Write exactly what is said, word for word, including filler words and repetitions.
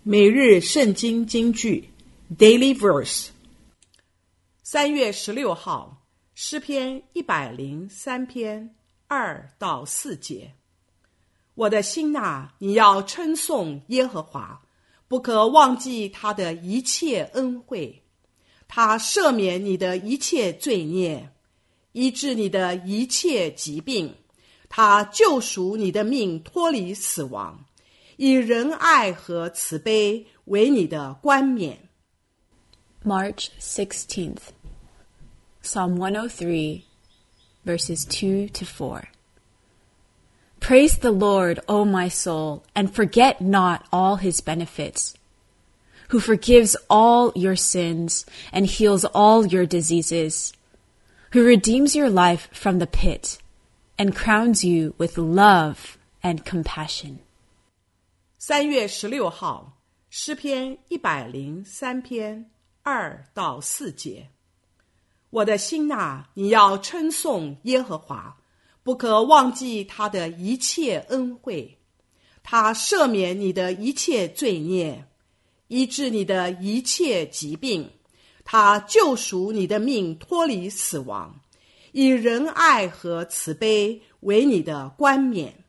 每日圣经金句 Daily Verse。 三月十六号，诗篇一百零三篇二到四节。我的心哪，你要称颂耶和华，不可忘记他的一切恩惠。他赦免你的一切罪孽，医治你的一切疾病。他救赎你的命脱离死亡，以仁爱和慈悲为你的冠冕。 March sixteenth, Psalm one oh three, verses two to four. Praise the Lord, O my soul, and forget not all his benefits, who forgives all your sins and heals all your diseases, who redeems your life from the pit and crowns you with love and compassion. 三月十六号，诗篇一百零三篇二到四节。我的心哪，你要称颂耶和华，不可忘记他的一切恩惠。他赦免你的一切罪孽，医治你的一切疾病。他救赎你的命脱离死亡，以仁爱和慈悲为你的冠冕。